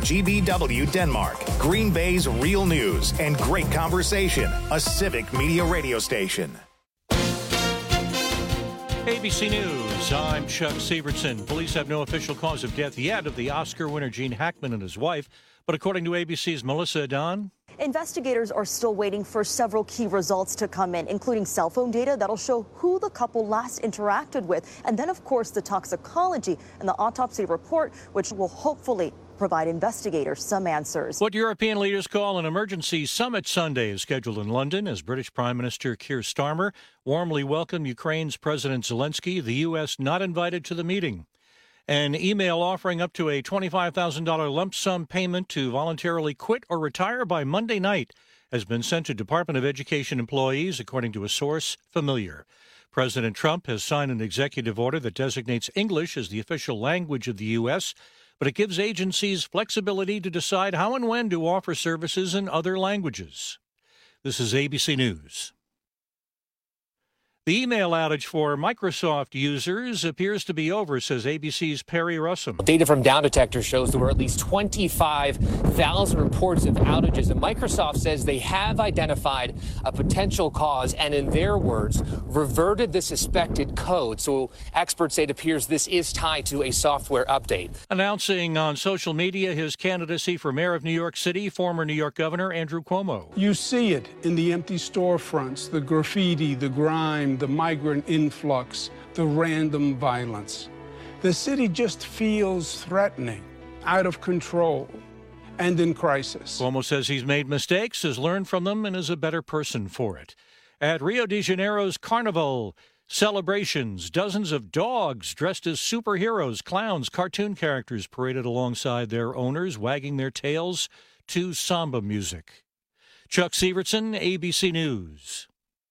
WGBW Denmark, Green Bay's real news and great conversation, a civic media radio station. ABC News, I'm Chuck Severson. Police have no official cause of death yet of the Oscar winner Gene Hackman and his wife, but according to ABC's Melissa Adon, investigators are still waiting for several key results to come in, including cell phone data that'll show who the couple last interacted with, and then, of course, the toxicology and the autopsy report, which will hopefully provide investigators some answers. What European leaders call an emergency summit Sunday is scheduled in London as British Prime Minister Keir Starmer warmly welcomed Ukraine's President Zelensky, the U.S. not invited to the meeting. An email offering up to a $25,000 lump sum payment to voluntarily quit or retire by Monday night has been sent to Department of Education employees, according to a source familiar. President Trump has signed an executive order that designates English as the official language of the U.S., but it gives agencies flexibility to decide how and when to offer services in other languages. This is ABC News. The email outage for Microsoft users appears to be over, says ABC's Perry Russum. Data from Down Detector shows there were at least 25,000 reports of outages, and Microsoft says they have identified a potential cause and, in their words, reverted the suspected code. So experts say it appears this is tied to a software update. Announcing on social media his candidacy for mayor of New York City, former New York Governor Andrew Cuomo. You see it in the empty storefronts, the graffiti, the grime, the migrant influx, the random violence. The city just feels threatening, out of control, and in crisis. Cuomo says he's made mistakes, has learned from them, and is a better person for it. At Rio de Janeiro's Carnival celebrations, dozens of dogs dressed as superheroes, clowns, cartoon characters paraded alongside their owners, wagging their tails to samba music. Chuck Severson, ABC News.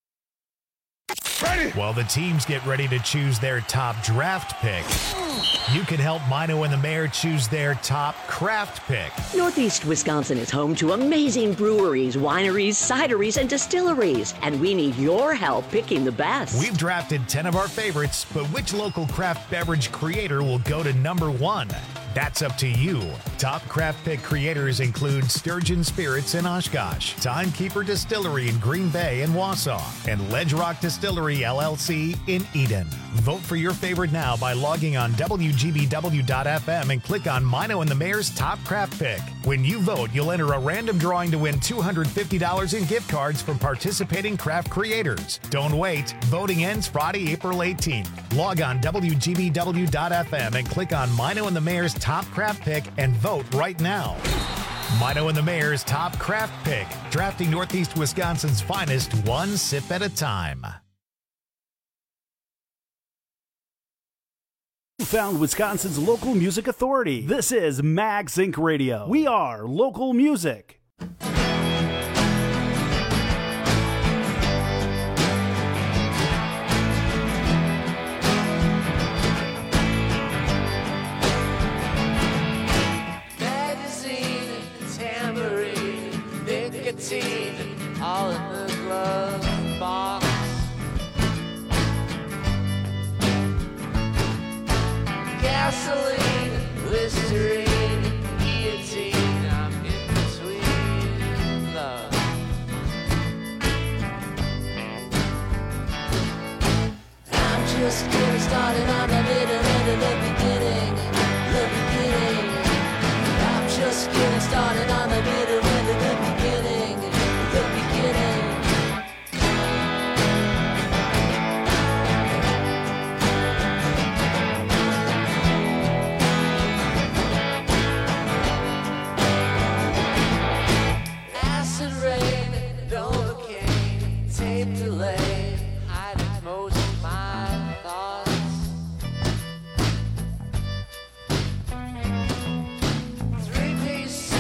Ready. While the teams get ready to choose their top draft pick, you can help Mino and the Mayor choose their top craft pick. Northeast Wisconsin is home to amazing breweries, wineries, cideries, and distilleries, and we need your help picking the best. We've drafted 10 of our favorites, but which local craft beverage creator will go to number one? That's up to you. Top craft pick creators include Sturgeon Spirits in Oshkosh, Timekeeper Distillery in Green Bay and Wausau, and Ledge Rock Distillery LLC in Eden. Vote for your favorite now by logging on WGBW.FM and click on Mino and the Mayor's Top Craft Pick. When you vote, you'll enter a random drawing to win $250 in gift cards from participating craft creators. Don't wait. Voting ends Friday, April 18th. Log on WGBW.FM and click on Mino and the Mayor's Top Craft Pick and vote right now. Mino and the Mayor's Top Craft Pick, drafting Northeast Wisconsin's finest one sip at a time. Found Wisconsin's local music authority. This is Mag Sync Radio. We are local music. Magazine, tambourine, nicotine, all in the glove box. Gasoline, Listerine, guillotine, I'm in between love. I'm just getting started on the middle end of the beginning, the beginning. I'm just getting started on the middle end of the beginning, the beginning. Delay, hiding most of my thoughts. 3-piece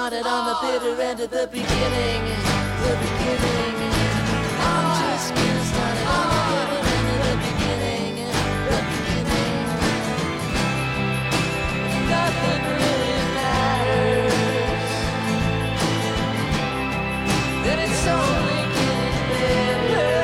started on the bitter end of the beginning. The beginning. I'm just getting started on the bitter end of the beginning. The beginning. Nothing really matters. Then it's only getting better.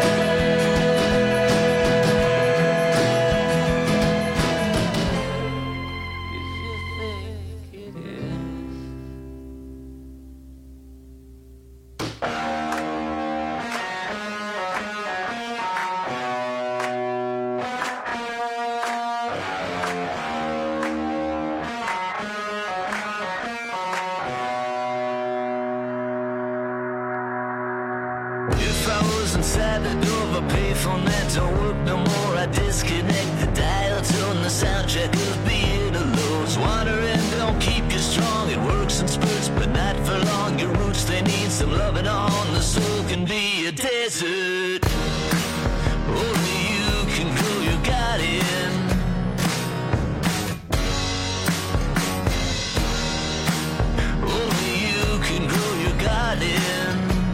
If I was inside the door of a payphone that don't work no more, I disconnect the dial, turn the soundtrack of being alone. Wandering don't keep you strong, it works in spurts, but not for long. Your roots, they need some loving on. The soul can be a desert. Only you can grow your garden. Only you can grow your garden.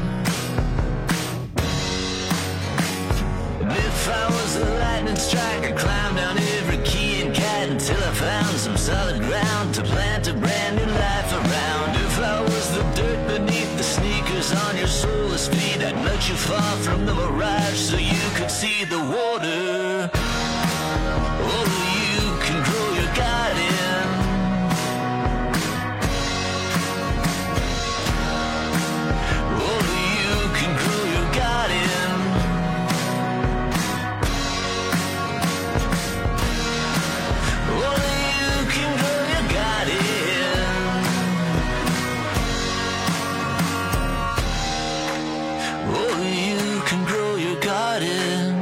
If I was a lightning strike, I'd climb down every key and cat until I found some solid ground to plant a brand new life around. If I was the dirt beneath the sneakers on your soulless feet, I'd nudge you far from the mirage so you could see the water. Only you can grow your garden. Only you can grow your garden. Only you can grow your garden. Only you can grow your garden.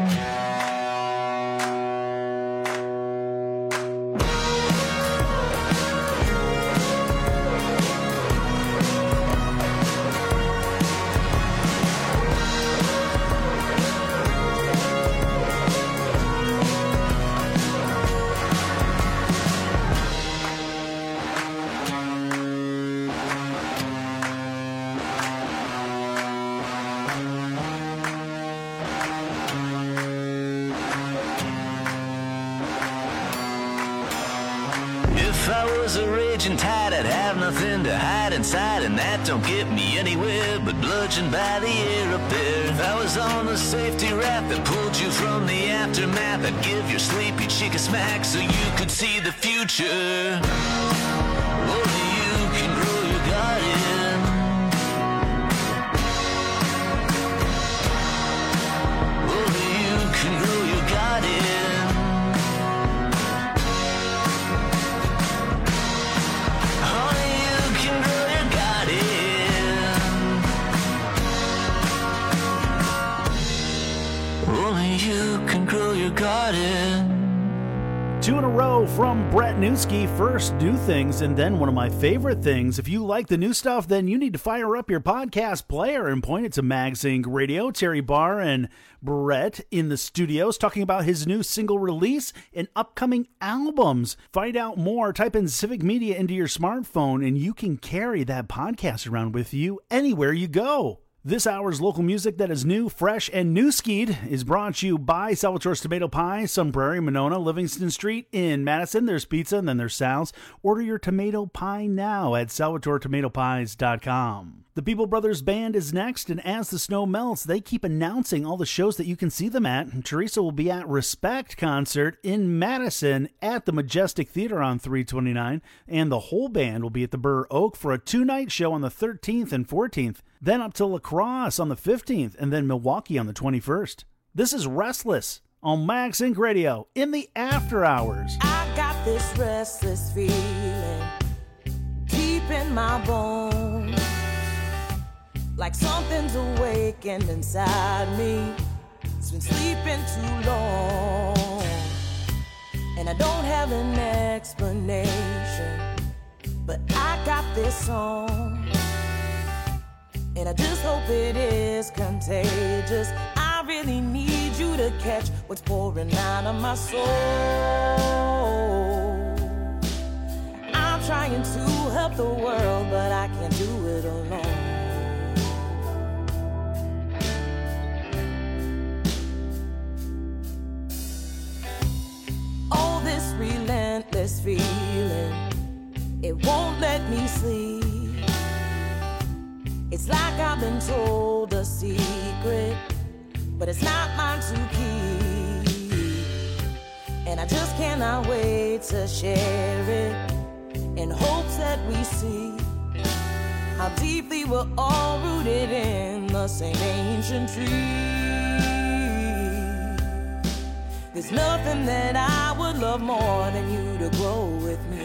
If I was a raging tide, I'd have nothing to hide inside, and that don't get me anywhere but bludgeoned by the air up there. If I was on the safety raft that pulled you from the aftermath, I'd give your sleepy chick a smack so you could see the future. Only you can grow your garden. Only you can grow your garden. Only you can grow your garden. Only you can grow your garden. 2 in a row from Brett Newski. First, new things, and then one of my favorite things. If you like the new stuff, then you need to fire up your podcast player and point it to MagZinc Radio. Terry Barr and Brett in the studios talking about his new single release and upcoming albums. Find out more. Type in Civic Media into your smartphone, and you can carry that podcast around with you anywhere you go. This hour's local music that is new, fresh, and new-skied is brought to you by Salvatore's Tomato Pie, Sun Prairie, Monona, Livingston Street in Madison. There's pizza, and then there's Sal's. Order your tomato pie now at SalvatoreTomatoPies.com. The People Brothers Band is next, and as the snow melts, they keep announcing all the shows that you can see them at. Teresa will be at Respect Concert in Madison at the Majestic Theater on 3/29, and the whole band will be at the Burr Oak for a 2-night show on the 13th and 14th. Then up to La Crosse on the 15th, and then Milwaukee on the 21st. This is Restless on MagZinc Radio in the After Hours. I got this restless feeling deep in my bones, like something's awakened inside me. It's been sleeping too long, and I don't have an explanation, but I got this song. And I just hope it is contagious. I really need you to catch what's pouring out of my soul. I'm trying to help the world, but I can't do it alone. Oh, this relentless feeling, it won't let me sleep. It's like I've been told a secret, but it's not mine to keep. And I just cannot wait to share it, in hopes that we see how deeply we're all rooted in the same ancient tree. There's nothing that I would love more than you to grow with me.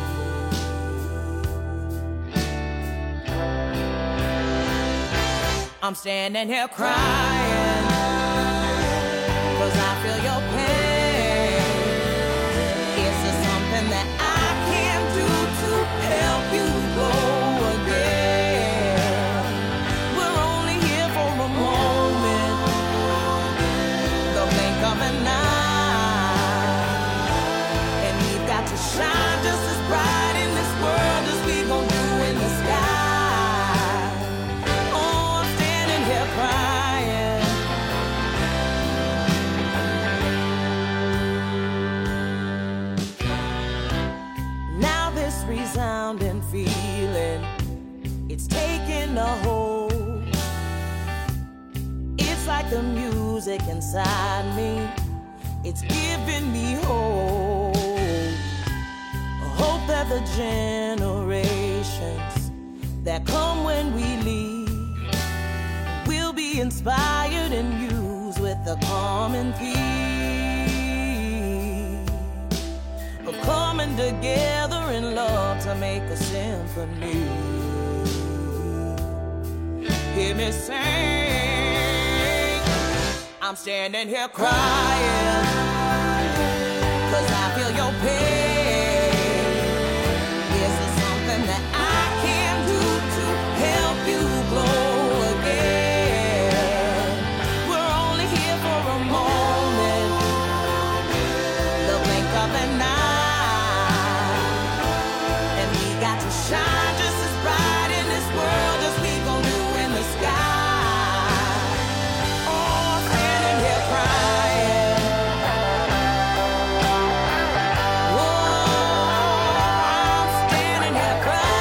I'm standing here crying, 'cause I feel your pain. Is there something that I can do to help you grow again? We're only here for a moment, the blink of an eye, and we've got to shine just as bright in this world as we gon' do in the sky. Crying. Now this resounding feeling, it's taking a hold. It's like the music inside me, it's giving me hope. Hope that the generations that come when we leave will be inspired and used with the common theme of coming together in love to make a symphony. Hear me sing. I'm standing here crying, 'cause I feel your pain. Is there something that I can do to help you grow again? Shine just as bright in this world as we gon' do in the sky. Oh, I'm standing here crying. Oh, I'm standing here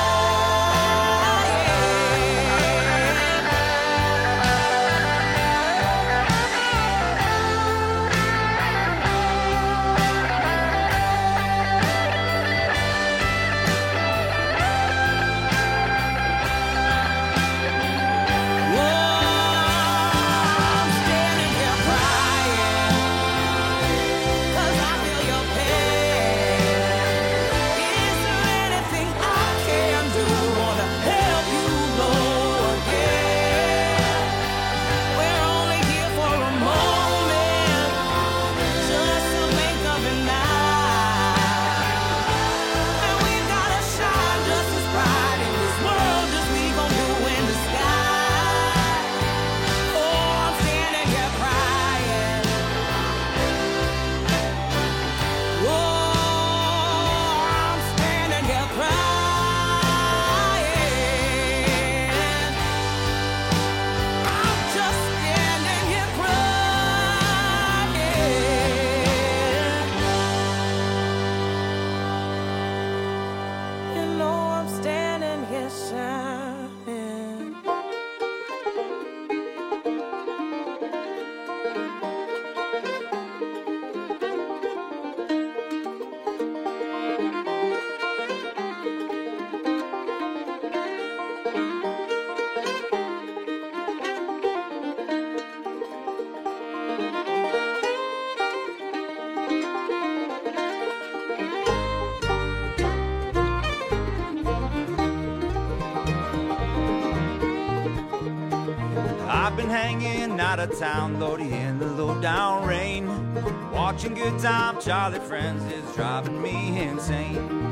been hanging out of town, Lordy, in the low-down rain. Watching Good Time Charlie Friends is driving me insane.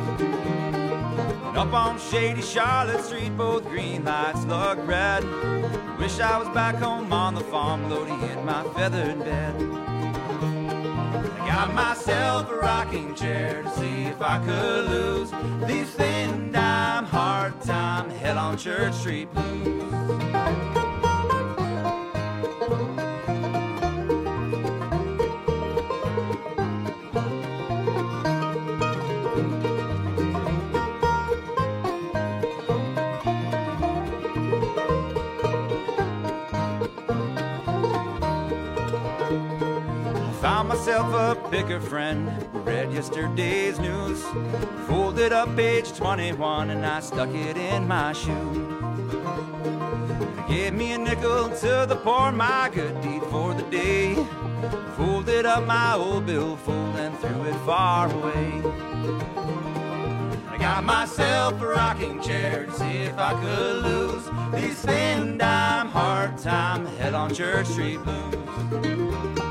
And up on shady Charlotte Street, both green lights look red. Wish I was back home on the farm, Lordy, in my feathered bed. I got myself a rocking chair to see if I could lose these thin dime, hard time, hell on Church Street blues. Found myself a picker friend who read yesterday's news, folded up page 21 and I stuck it in my shoe. They gave me a nickel to the poor, my good deed for the day. Folded up my old billfold and threw it far away. I got myself a rocking chair to see if I could lose these thin dime, hard time, hell on Church Street blues.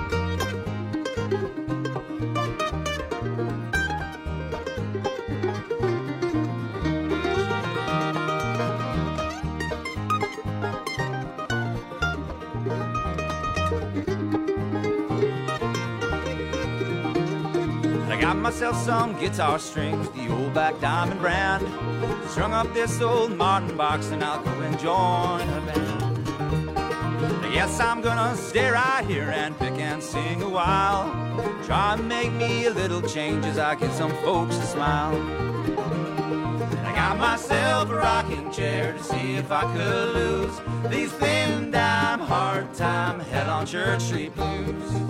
Got myself some guitar strings, the old Black Diamond brand. Strung up this old Martin box and I'll go and join a band. I guess I'm gonna stay right here and pick and sing a while. Try and make me a little change as I get some folks to smile. I got myself a rocking chair to see if I could lose these thin dime, hard time, hell on Church Street blues.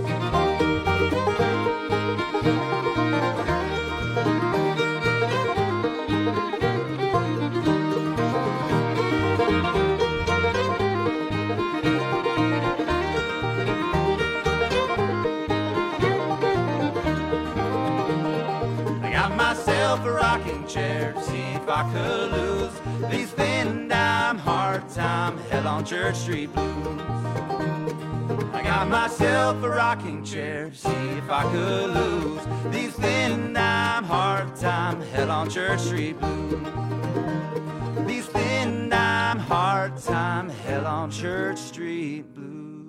A rocking chair to see if I could lose these thin dime, hard time, hell on Church Street blues. I got myself a rocking chair to see if I could lose these thin dime, hard time, hell on Church Street blues. These thin dime, hard time, hell on Church Street blues.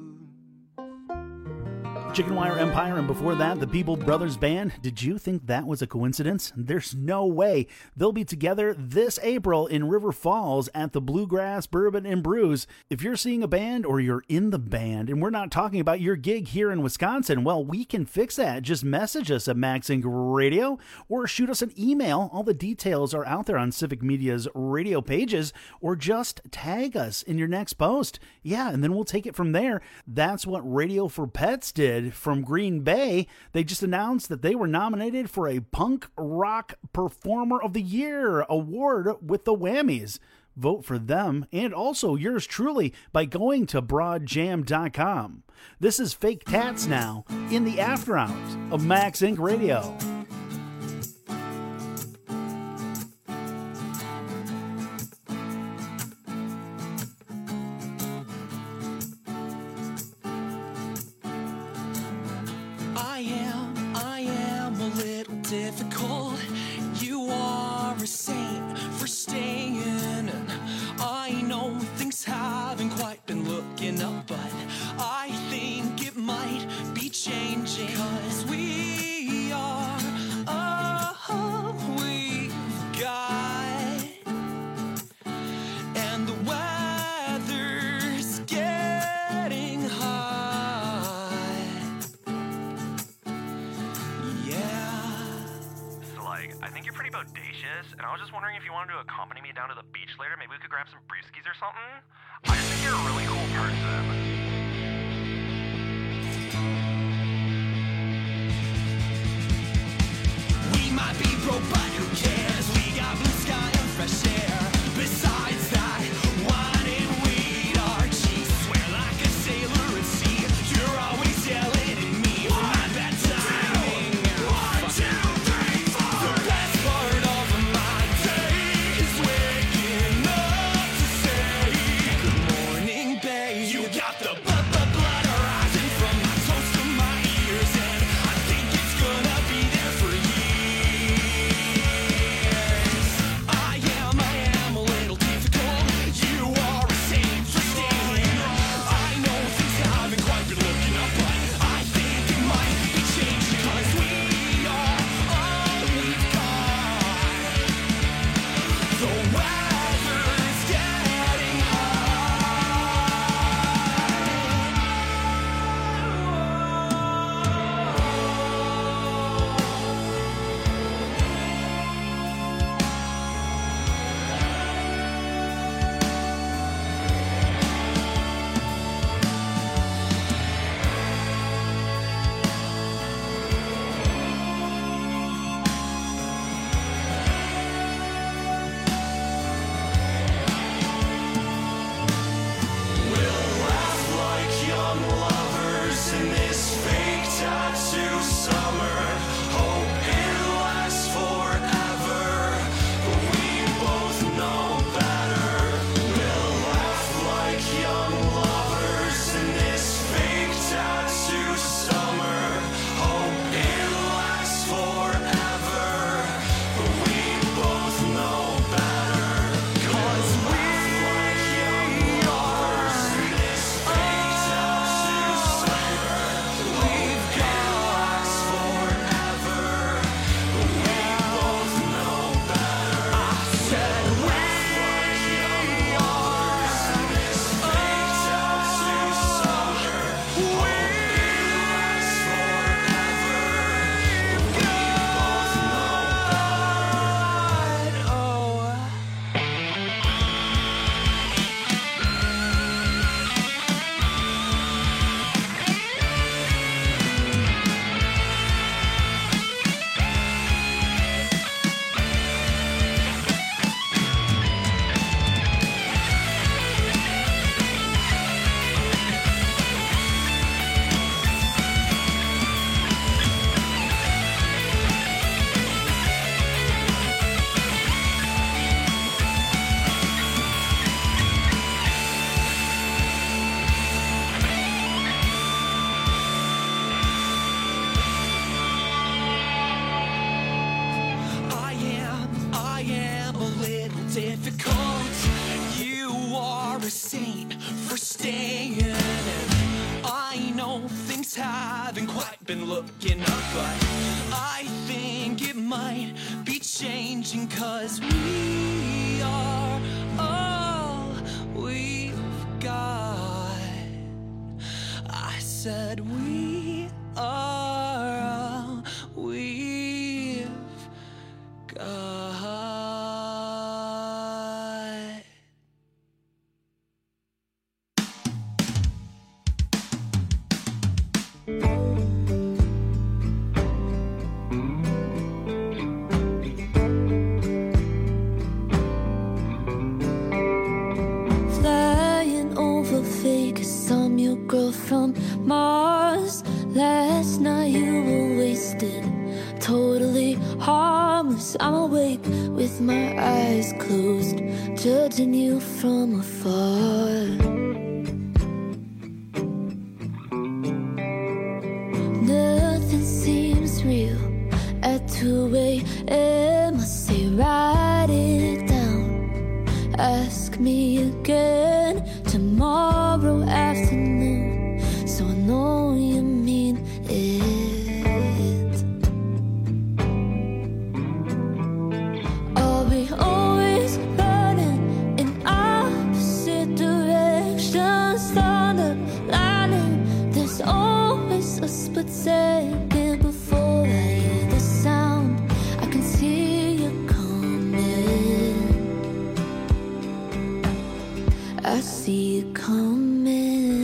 Chicken Wire Empire, and before that, the Peeble Brothers Band. Did you think that was a coincidence? There's no way. They'll be together this April in River Falls at the Bluegrass Bourbon and Brews. If you're seeing a band or you're in the band and we're not talking about your gig here in Wisconsin, well, we can fix that. Just message us at MaxInc Radio or shoot us an email. All the details are out there on Civic Media's radio pages, or just tag us in your next post. Yeah, and then we'll take it from there. That's what Radio for Pets did from Green Bay. They just announced that they were nominated for a Punk Rock Performer of the Year award with the Whammies. Vote for them and also yours truly by going to broadjam.com. This is Fake Tats now in the after hours of MaxInc Radio. I am a little difficult. You are a saint for staying. And I know things haven't quite been looking up, but I think it might be changing. 'Cause we are all we've got, and the weather's getting hot. I think you're pretty bodacious, and I was just wondering if you wanted to accompany me down to the beach later. Maybe we could grab some brewskis or something. I just think you're a really cool person. We might be broke, but who cares? We got blue sky and fresh air. Besides that, wine and weed are cheap. Swear like a sailor at sea. You're always yelling at me for my bad timing. 1, 2, 3, 4. The best part of my day is waking up to say good morning, babe. You got the blood rising from my toes to my ears, and I think it's gonna be there for years. a saint for staying. I know things haven't quite been looking up, but I think it might be changing, 'cause we are all we've got. I said we are all we've got. Flying over Vegas, I'm your girl from Mars. Last night you were wasted, totally harmless. I'm awake with my eyes closed, judging you from afar. Nothing seems real at 2 a.m. I say write it down, ask me again tomorrow afternoon, so I know you mean it. Are we always running in opposite directions? Thunder, lightning, there's always a split second before I hear the sound. I can see you coming, I see you coming.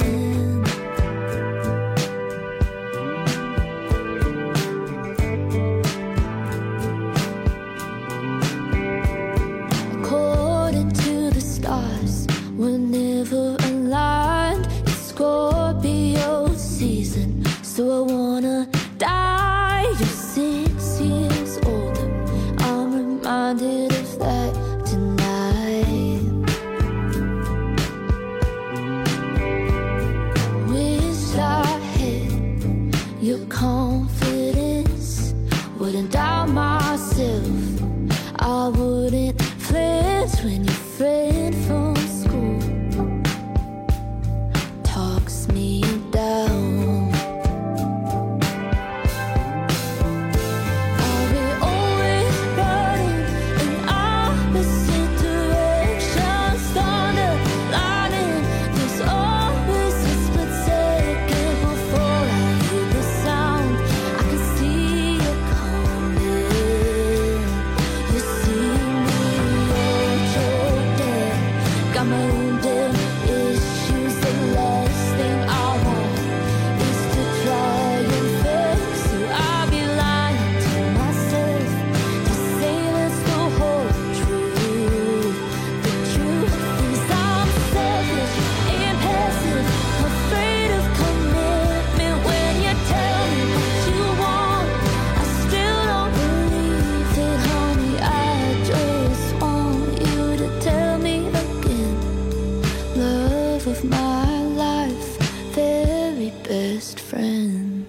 According to the stars, we're never aligned. It's Scorpio season, so I wanna die. You're 6 years older, I'm reminded of that tonight. Wish I had your confidence, wouldn't doubt myself, I wouldn't flinch when your friend from school talks me down. Are we always running in opposite directions? Thunder, lightning, there's always a split second before I hear the sound. I can see you coming, you see me all choked up, got my own damn issues. The last thing I want is to try and fix you. I'd be lying to myself to say that's the whole truth. The truth is I'm selfish, impassive, afraid of commitment. When you tell me what you want, I still don't believe it, honey. I just want you to tell me again. Love of my life, very best friend.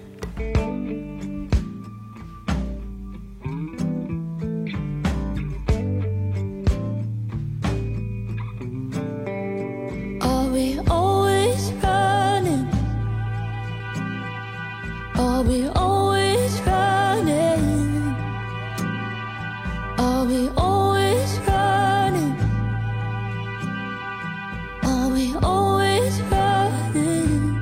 Are we always running? Are we always running? Are we always running? Are we always running?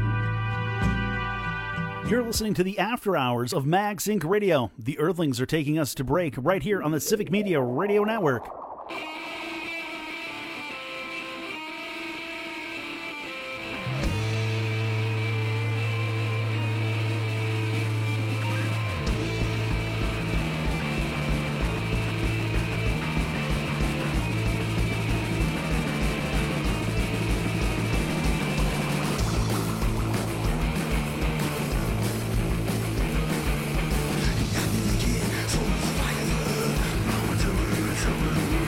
You're listening to the After Hours of Mag Sync Radio. The Earthlings are taking us to break right here on the Civic Media Radio Network. Again, full of fire, mama,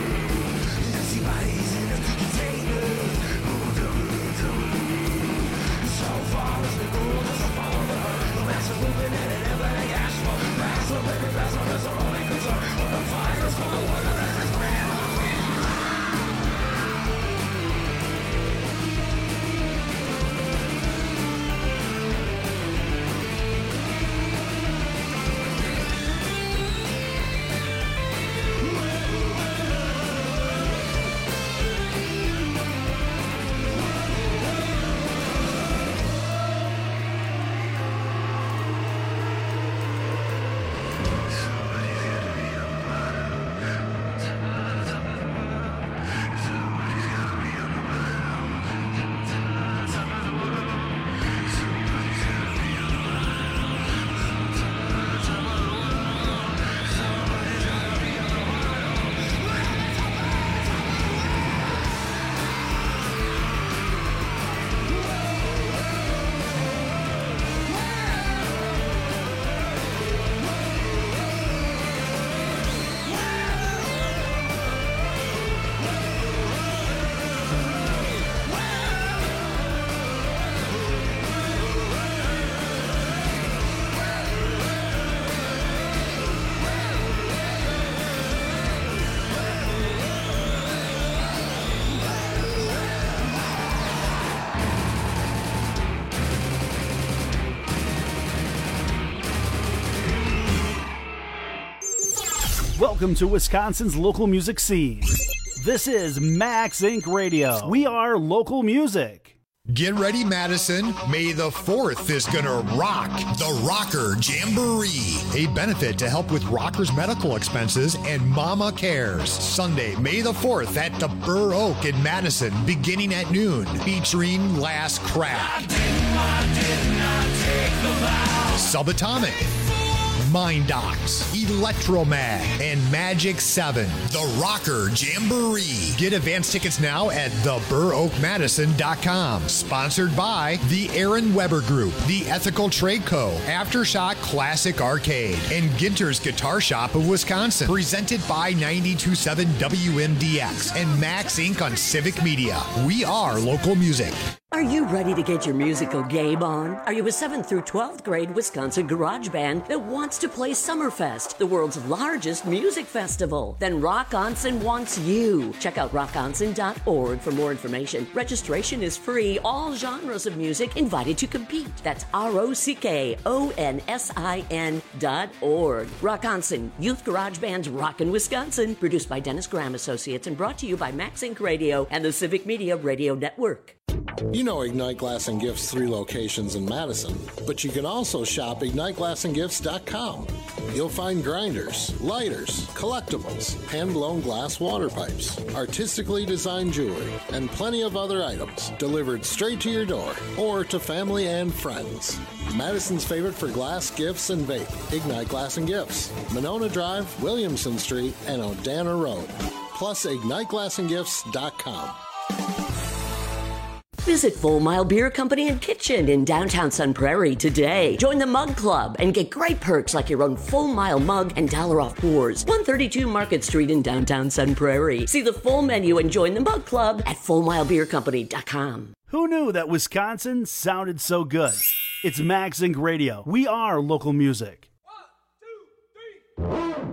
Welcome to Wisconsin's local music scene. This is Max Inc. Radio. We are local music. Get ready, Madison. May the 4th is gonna rock the Rocker Jamboree, a benefit to help with rockers' medical expenses and Mama Cares. Sunday, May the 4th at the Burr Oak in Madison, beginning at noon, featuring Last Craft, Subatomic, Mind Docs, Electromag, and Magic 7. The Rocker Jamboree. Get advance tickets now at theburroakmadison.com. Sponsored by the Aaron Weber Group, the Ethical Trade Co., Aftershock Classic Arcade, and Ginter's Guitar Shop of Wisconsin. Presented by 92.7 WMDX and Max Inc. on Civic Media. We are local music. Are you ready to get your musical game on? Are you a 7th through 12th grade Wisconsin garage band that wants to play Summerfest, the world's largest music festival? Then Rock Onsen wants you. Check out rockonsen.org for more information. Registration is free. All genres of music invited to compete. That's ROCKONSIN.org. Rock Onsen, Youth Garage Band's Rockin' Wisconsin. Produced by Dennis Graham Associates and brought to you by Max Inc. Radio and the Civic Media Radio Network. You know Ignite Glass and Gifts' 3 locations in Madison, but you can also shop IgniteGlassandGifts.com. You'll find grinders, lighters, collectibles, hand-blown glass water pipes, artistically designed jewelry, and plenty of other items delivered straight to your door or to family and friends. Madison's favorite for glass, gifts, and vape, Ignite Glass and Gifts, Monona Drive, Williamson Street, and Odana Road. Plus, IgniteGlassandGifts.com. Visit Full Mile Beer Company and Kitchen in downtown Sun Prairie today. Join the Mug Club and get great perks like your own Full Mile mug and $1 off pours. 132 Market Street in downtown Sun Prairie. See the full menu and join the Mug Club at FullMileBeerCompany.com. Who knew that Wisconsin sounded so good? It's Max Inc. Radio. We are local music. 1, 2, 3.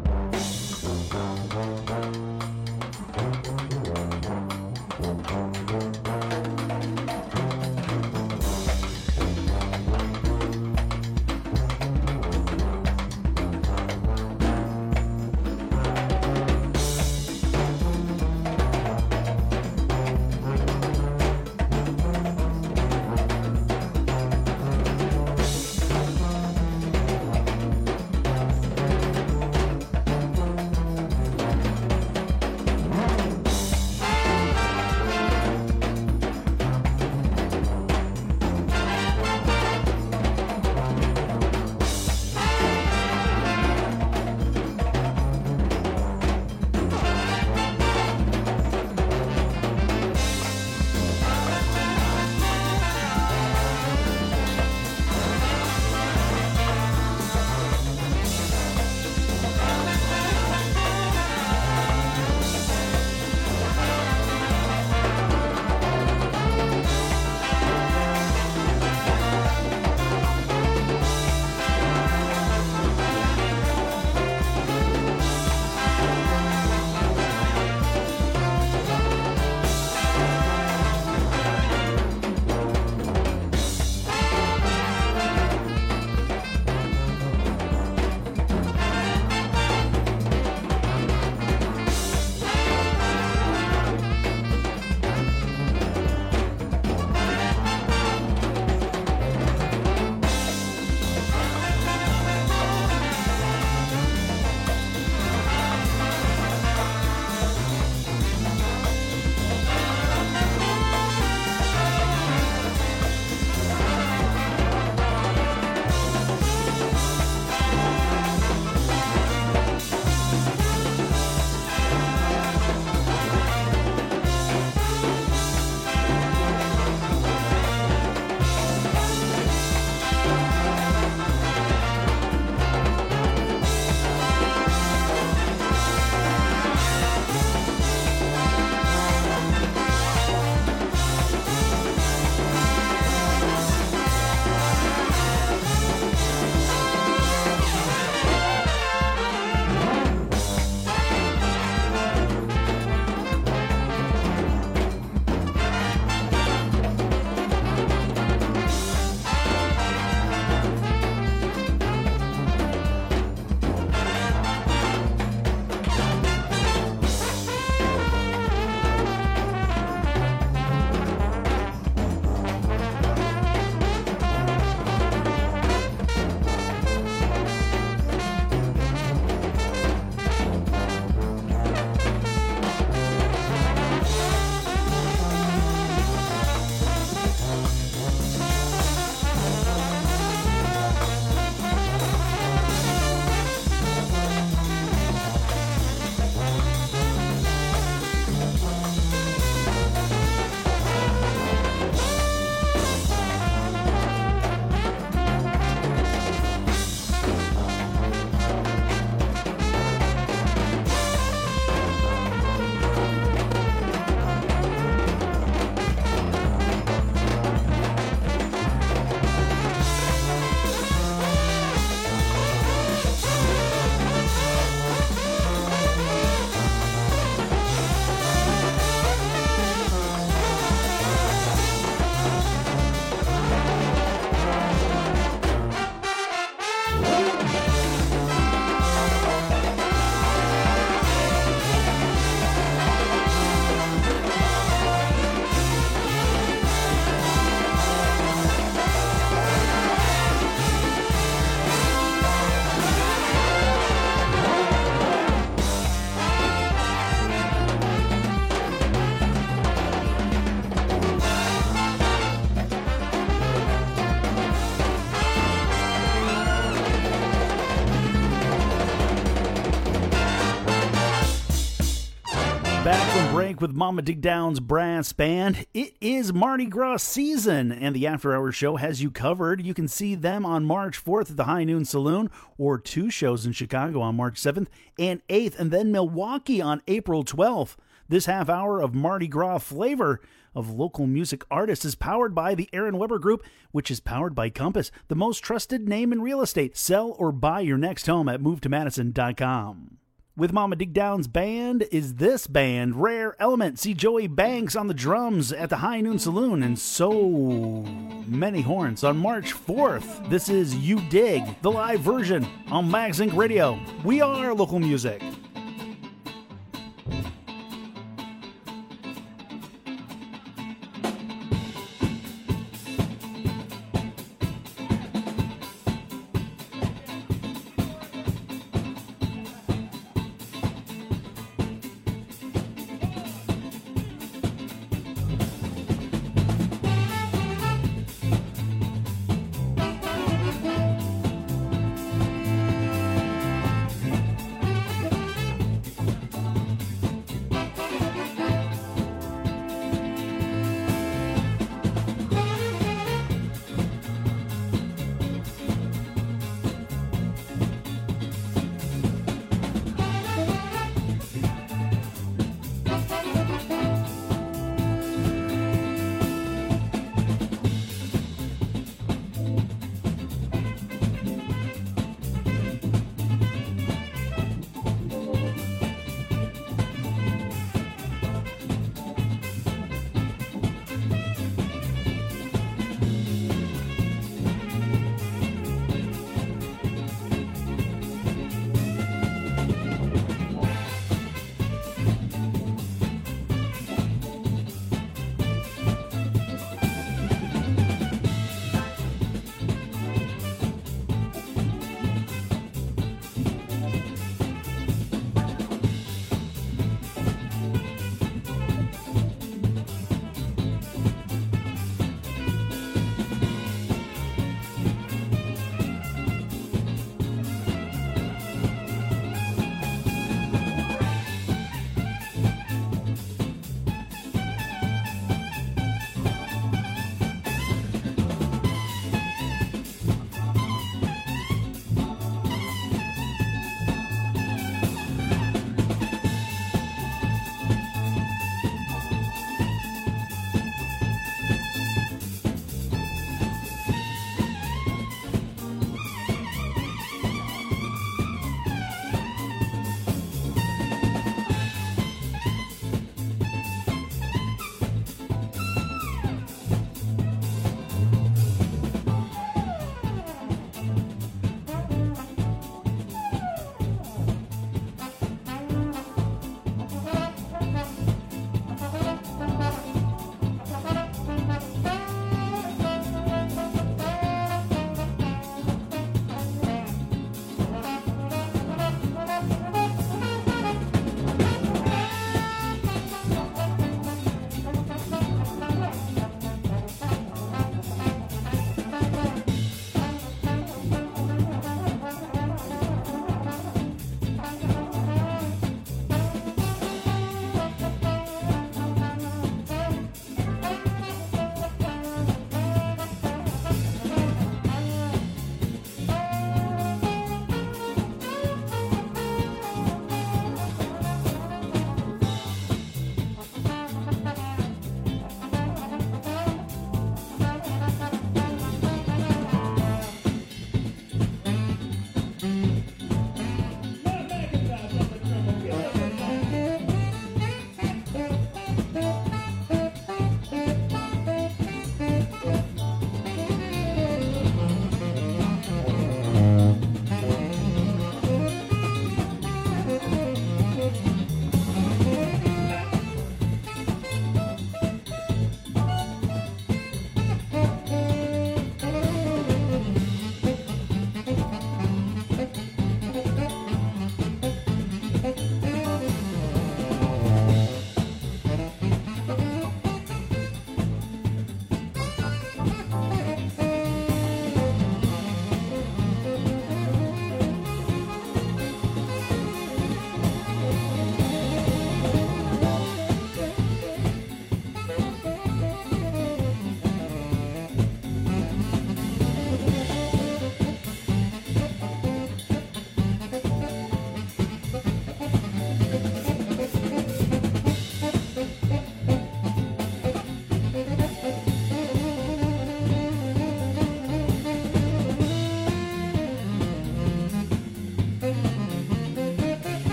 with Mama Digdown's brass band. It is Mardi Gras season, and the After Hours show has you covered. You can see them on March 4th at the High Noon Saloon, or 2 shows in Chicago on March 7th and 8th, and then Milwaukee on April 12th. This half hour of Mardi Gras flavor of local music artists is powered by the Aaron Weber Group, which is powered by Compass, the most trusted name in real estate. Sell or buy your next home at movetomadison.com. With Mama Digdown's band is this band, Rare Element. See Joey Banks on the drums at the High Noon Saloon, and so many horns on March 4th. This is You Dig, the live version on Mags Inc. Radio. We are local music.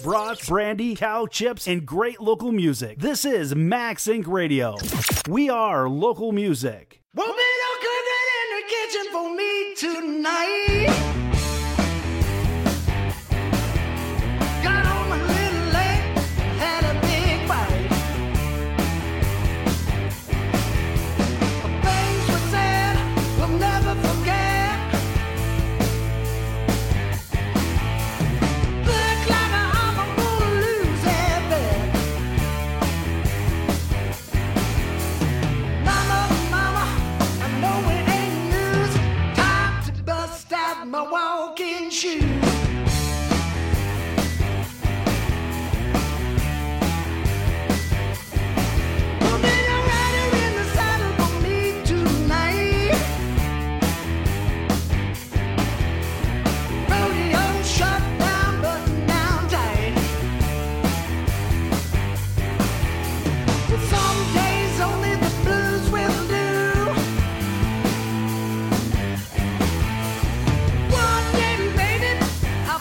brats, brandy, cow chips, and great local music. This is Max Inc. Radio. We are local music. Won't be no cooking in the kitchen for me tonight. Got home a little late, had a big fight. Things were said, we'll never forget. Look like I'm gonna lose that bet. Mama, I know it ain't news. Time to bust out my walking shoes. Put me a rider in the saddle for me tonight. Rodeo shut down, button down tight. But some days only the blues will do. One day, baby, I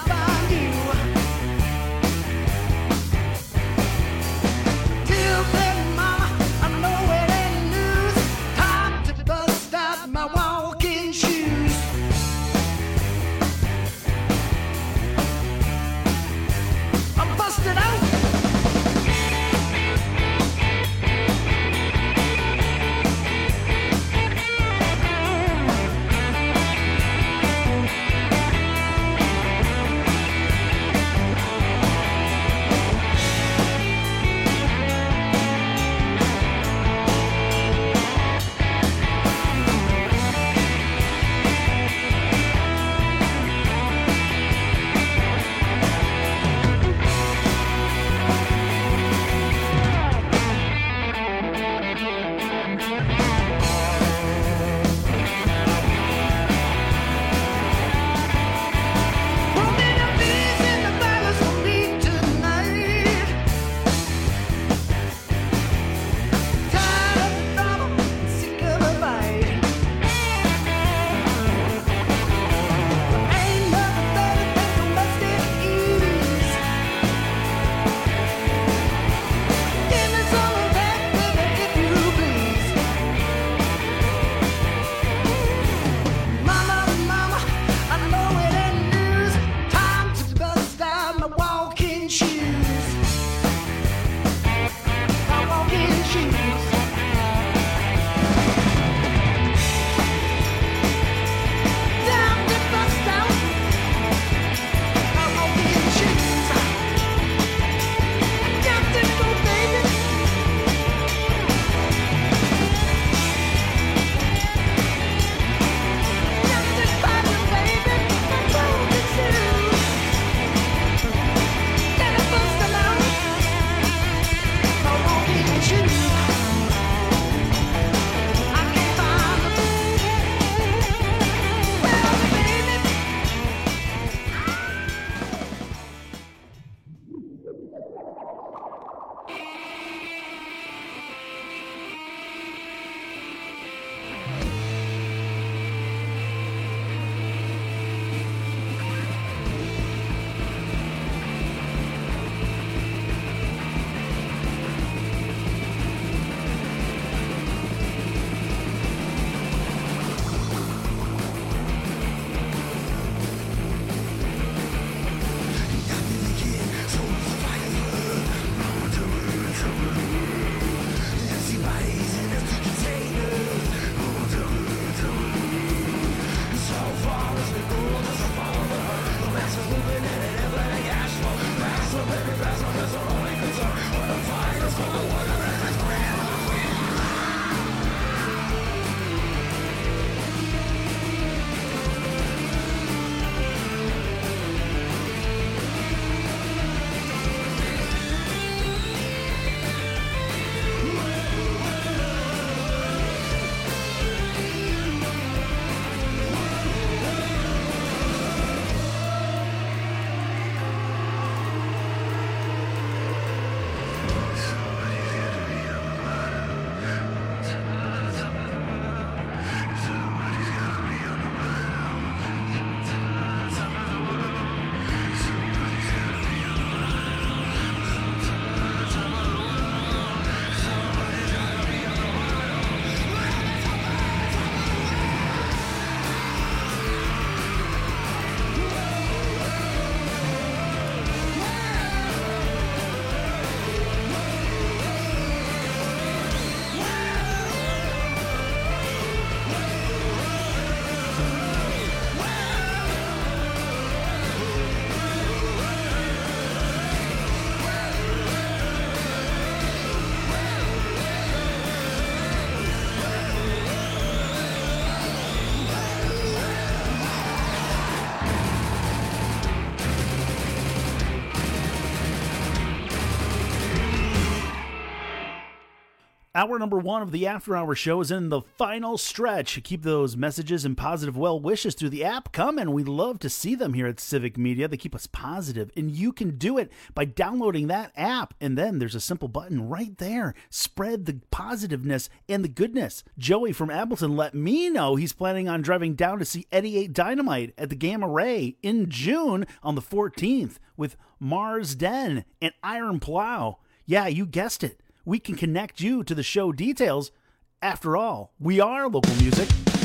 Hour number 1 of the After Hour Show is in the final stretch. Keep those messages and positive well wishes through the app coming. We love to see them here at Civic Media. They keep us positive, and you can do it by downloading that app. And then there's a simple button right there. Spread the positiveness and the goodness. Joey from Appleton let me know he's planning on driving down to see 88 Dynamite at the Gamma Ray in June on the 14th with Mars Den and Iron Plow. Yeah, you guessed it. We can connect you to the show details. After all, we are local music.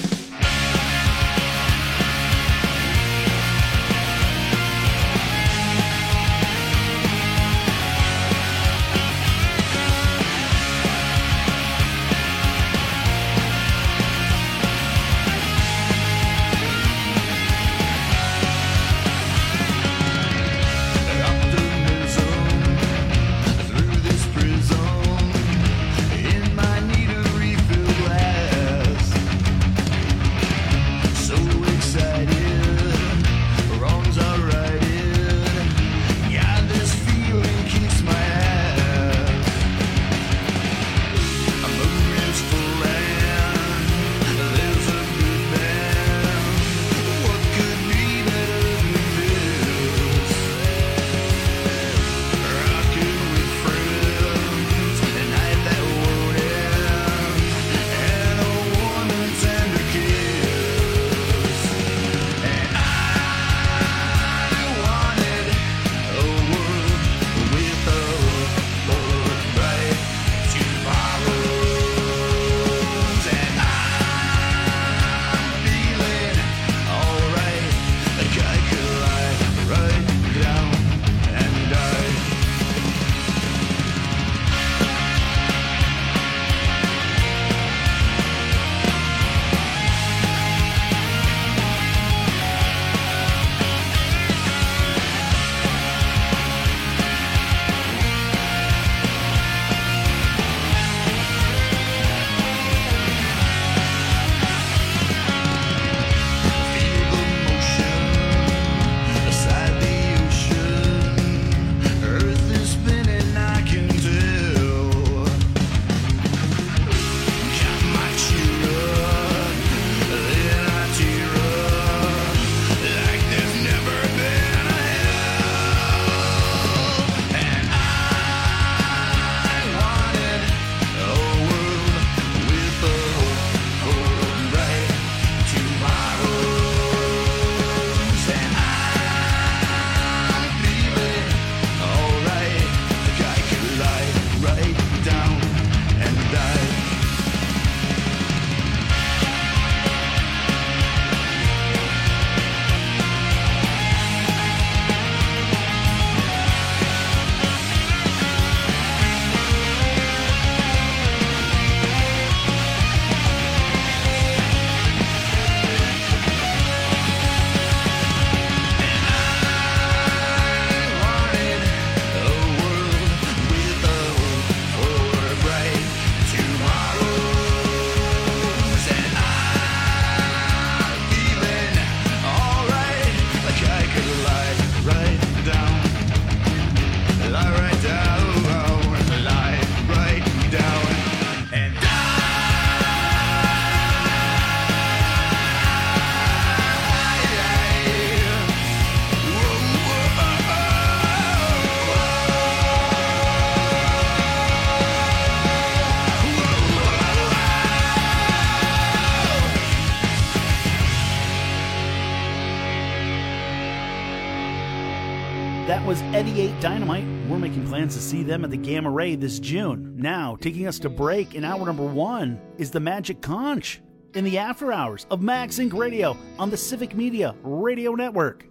That was 88 Dynamite. We're making plans to see them at the Gamma Ray this June. Now, taking us to break in hour number 1 is the Magic Conch in the after hours of Mag Sync Radio on the Civic Media Radio Network.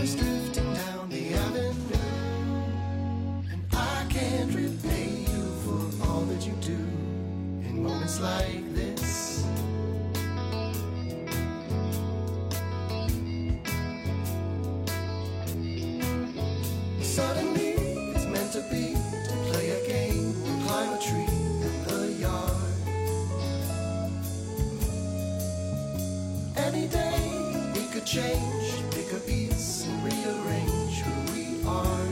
is drifting down the avenue, and I can't repay you for all that you do in moments like this. Suddenly it's meant to be, to play a game, climb a tree in the yard. Any day we could change, pick a piece and rearrange who we are.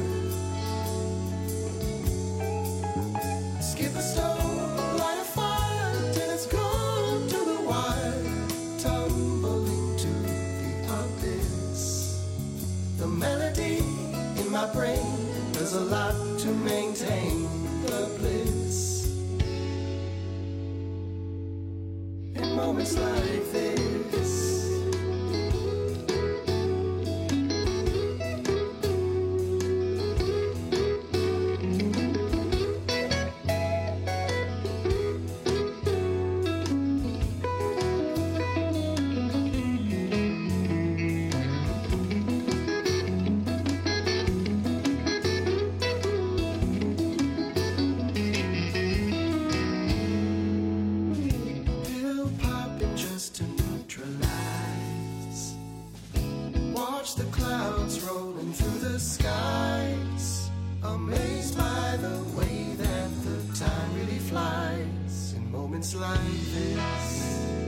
Skip a stone, light a fire till it's gone to the wire, tumbling to the abyss. The melody in my brain does a lot to maintain the bliss. In moments like this. Pill popping just to neutralize. Watch the clouds rolling through the skies. Amazed by the way that the time really flies in moments like this.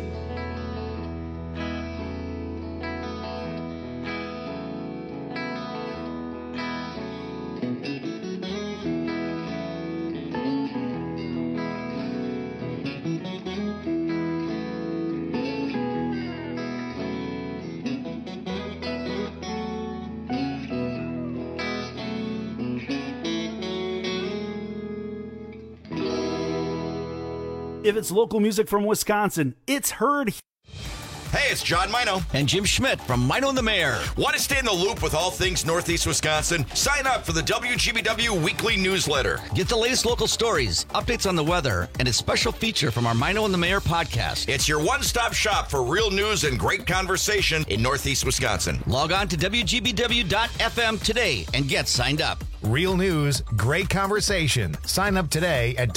If it's local music from Wisconsin, it's heard. Hey, it's John Mino and Jim Schmidt from Mino and the Mayor. Want to stay in the loop with all things Northeast Wisconsin? Sign up for the WGBW weekly newsletter. Get the latest local stories, updates on the weather, and a special feature from our Mino and the Mayor podcast. It's your one-stop shop for real news and great conversation in Northeast Wisconsin. Log on to WGBW.FM today and get signed up. Real news, great conversation. Sign up today at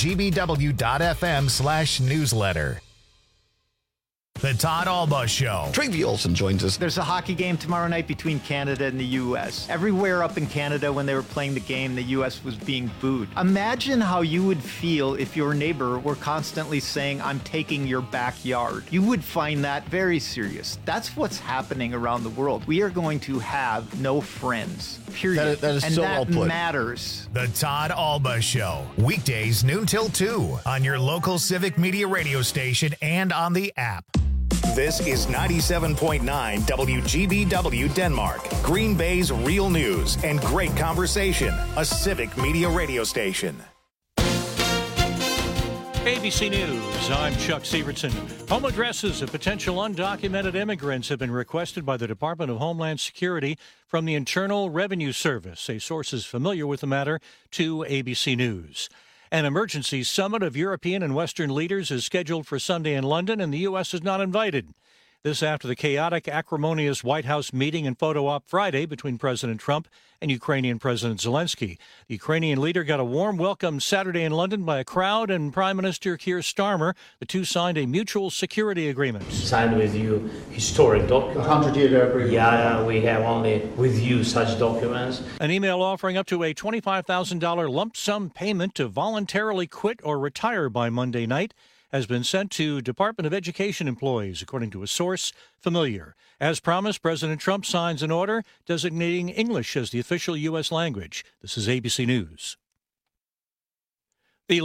WGBW.FM/newsletter. The Todd Alba Show. Travi Olson joins us. There's a hockey game tomorrow night between Canada and the U.S. Everywhere up in Canada, when they were playing the game, the U.S. was being booed. Imagine how you would feel if your neighbor were constantly saying, "I'm taking your backyard." You would find that very serious. That's what's happening around the world. We are going to have no friends, period. That is and so that well put. matters. The Todd Alba Show. Weekdays noon till 2 on your local Civic Media radio station and on the app. This is 97.9 WGBW Denmark, Green Bay's real news and great conversation, a Civic Media radio station. ABC News, I'm Chuck Sievertson. Home addresses of potential undocumented immigrants have been requested by the Department of Homeland Security from the Internal Revenue Service, say sources familiar with the matter to ABC News. An emergency summit of European and Western leaders is scheduled for Sunday in London, and the U.S. is not invited. This after the chaotic, acrimonious White House meeting and photo op Friday between President Trump and Ukrainian President Zelensky. The Ukrainian leader got a warm welcome Saturday in London by a crowd and Prime Minister Keir Starmer. The two signed a mutual security agreement. Signed with you historic document. 100-year agreement. Yeah, we have only with you such documents. An email offering up to a $25,000 lump sum payment to voluntarily quit or retire by Monday night has been sent to Department of Education employees, according to a source familiar. As promised, President Trump signs an order designating English as the official U.S. language. This is ABC News.